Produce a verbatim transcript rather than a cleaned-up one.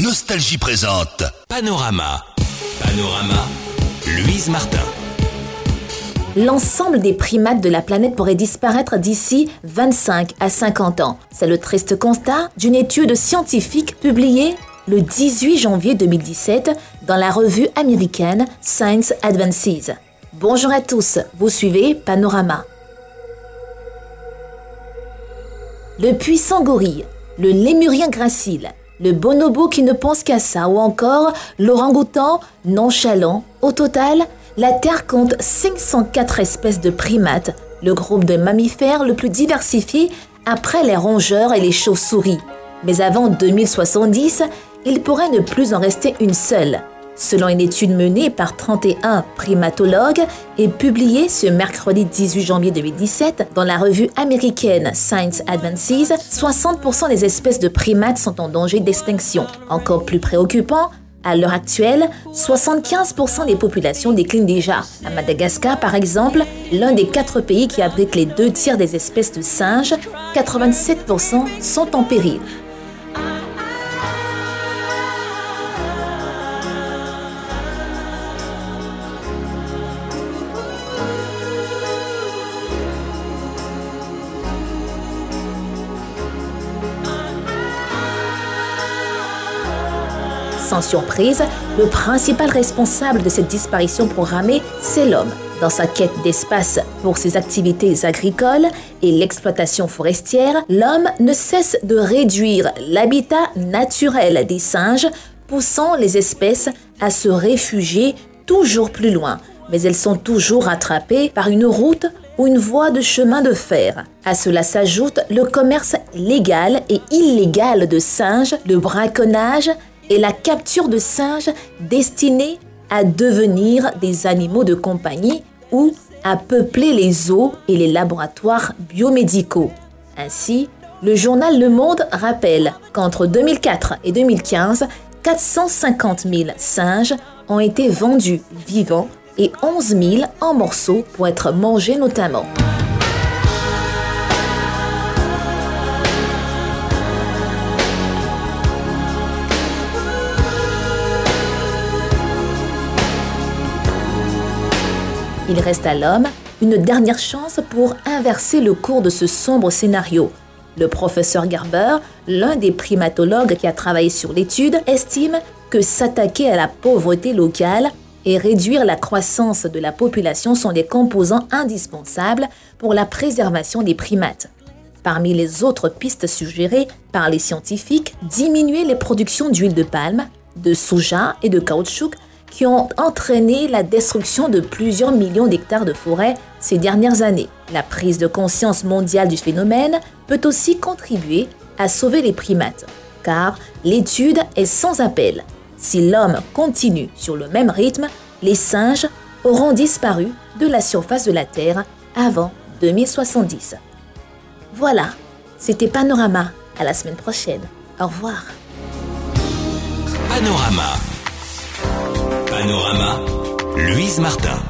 Nostalgie présente Panorama. Panorama, Louise Martin. L'ensemble des primates de la planète pourrait disparaître d'ici vingt-cinq à cinquante ans. C'est le triste constat d'une étude scientifique publiée le dix-huit janvier deux mille dix-sept dans la revue américaine Science Advances. Bonjour à tous, vous suivez Panorama. Le puissant gorille, le lémurien gracile, le bonobo qui ne pense qu'à ça ou encore l'orang-outan nonchalant. Au total, la Terre compte cinq cent quatre espèces de primates, le groupe de mammifères le plus diversifié après les rongeurs et les chauves-souris. Mais avant deux mille soixante-dix, il pourrait ne plus en rester une seule. Selon une étude menée par trente et un primatologues et publiée ce mercredi dix-huit janvier deux mille dix-sept dans la revue américaine Science Advances, soixante pour cent des espèces de primates sont en danger d'extinction. Encore plus préoccupant, à l'heure actuelle, soixante-quinze pour cent des populations déclinent déjà. À Madagascar, par exemple, l'un des quatre pays qui abrite les deux tiers des espèces de singes, quatre-vingt-sept pour cent sont en péril. Sans surprise, le principal responsable de cette disparition programmée, c'est l'homme. Dans sa quête d'espace pour ses activités agricoles et l'exploitation forestière, l'homme ne cesse de réduire l'habitat naturel des singes, poussant les espèces à se réfugier toujours plus loin. Mais elles sont toujours rattrapées par une route ou une voie de chemin de fer. À cela s'ajoute le commerce légal et illégal de singes, le braconnage et la capture de singes destinés à devenir des animaux de compagnie ou à peupler les zoos et les laboratoires biomédicaux. Ainsi, le journal Le Monde rappelle qu'entre deux mille quatre et deux mille quinze, quatre cent cinquante mille singes ont été vendus vivants et onze mille en morceaux pour être mangés notamment. Il reste à l'homme une dernière chance pour inverser le cours de ce sombre scénario. Le professeur Garber, l'un des primatologues qui a travaillé sur l'étude, estime que s'attaquer à la pauvreté locale et réduire la croissance de la population sont des composants indispensables pour la préservation des primates. Parmi les autres pistes suggérées par les scientifiques, diminuer les productions d'huile de palme, de soja et de caoutchouc qui ont entraîné la destruction de plusieurs millions d'hectares de forêt ces dernières années. La prise de conscience mondiale du phénomène peut aussi contribuer à sauver les primates, car l'étude est sans appel. Si l'homme continue sur le même rythme, les singes auront disparu de la surface de la Terre avant deux mille soixante-dix. Voilà, c'était Panorama. À la semaine prochaine. Au revoir. Panorama. Panorama, Louise Martin.